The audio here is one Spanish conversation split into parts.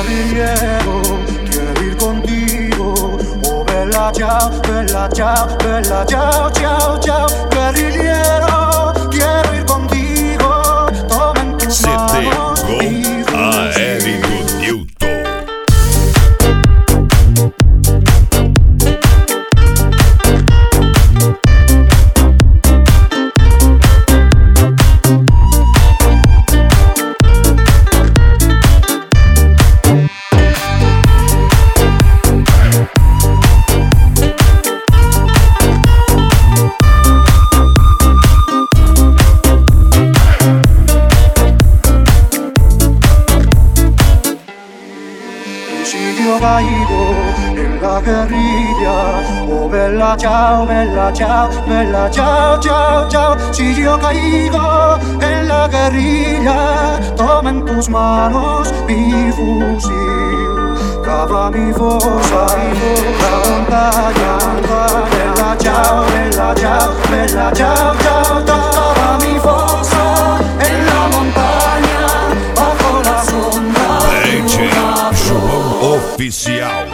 guerrillero, quiero ir contigo. Oh, bella ciao, bella ciao, bella ciao, ciao, ciao. Guerrillero, quiero ir contigo. Toma en tus manos mi Aéreo Newton. Io caigo en la guerrilla. Oh, bella ciao, bella ciao, bella ciao, ciao, ciao. Si yo caigo en la guerrilla, toma en tus manos mi fusil, cava mi fosa, la montaña. Bella ciao, bella ciao, bella ciao, ciao, ciao. Cava mi fosa en la montaña, bajo la sombra. DJ João Oficial.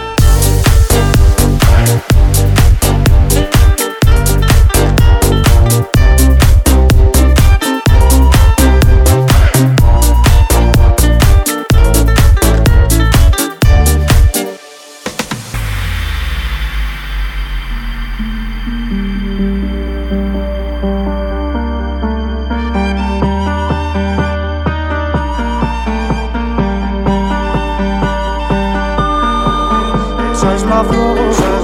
Esa es la flor